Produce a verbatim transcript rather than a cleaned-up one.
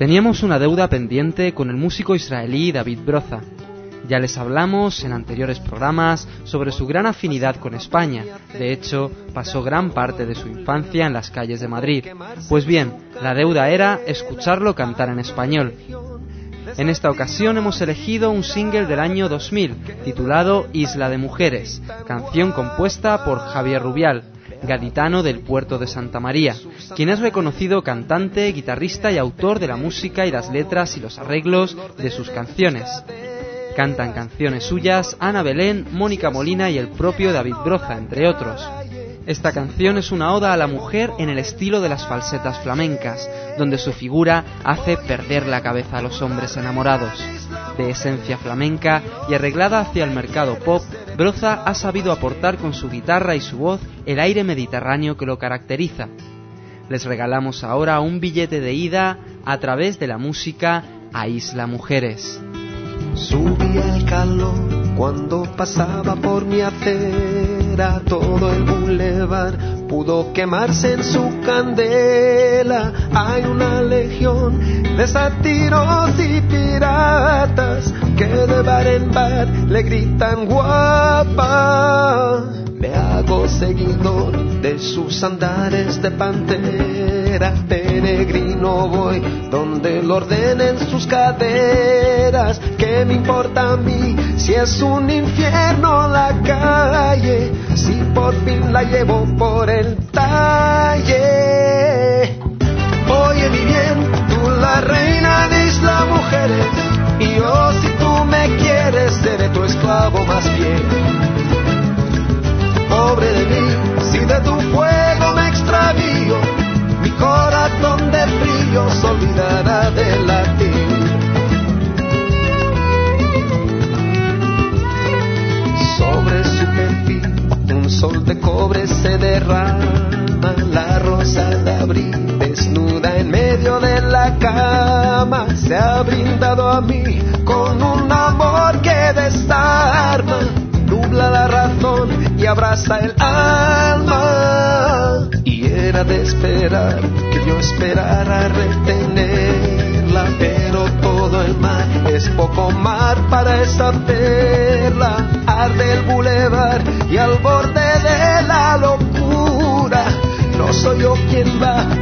Teníamos una deuda pendiente con el músico israelí David Broza. Ya les hablamos en anteriores programas sobre su gran afinidad con España. De hecho, pasó gran parte de su infancia en las calles de Madrid. Pues bien, la deuda era escucharlo cantar en español. En esta ocasión hemos elegido un single del año dos mil, titulado Isla de Mujeres, canción compuesta por Javier Rubial, gaditano del puerto de Santa María, quien es reconocido cantante, guitarrista y autor de la música y las letras y los arreglos de sus canciones. Cantan canciones suyas Ana Belén, Mónica Molina y el propio David Broza, entre otros. Esta canción es una oda a la mujer en el estilo de las falsetas flamencas, donde su figura hace perder la cabeza a los hombres enamorados. De esencia flamenca y arreglada hacia el mercado pop, Broza ha sabido aportar con su guitarra y su voz el aire mediterráneo que lo caracteriza. Les regalamos ahora un billete de ida a través de la música a Isla Mujeres. Subía el calor cuando pasaba por mi acera, todo el bulevar pudo quemarse en su candela. Hay una legión de sátiros y piratas que de bar en bar le gritan guapa. Me hago seguidor de sus andares de pantera, peregrino voy donde lo ordenen sus caderas. ¿Qué me importa a mí si es un infierno la calle, si por fin la llevo por el talle? Oye mi bien, tú la reina de Isla Mujeres, y yo si tú me quieres seré tu esclavo más fiel. Pobre de mí, si de tu fuego me extravío, mi corazón de frío se olvidará de latir. Sobre su perfil un sol de cobre se derrama, la rosa de abril desnuda en medio de la cama. Se ha brindado a mí con un amor que desarma, nubla la razón y abraza el alma. Y era de esperar que yo esperara retenerla, pero todo el mar es poco mar para esa perla. Arde el bulevar y al borde de la locura, no soy yo quien va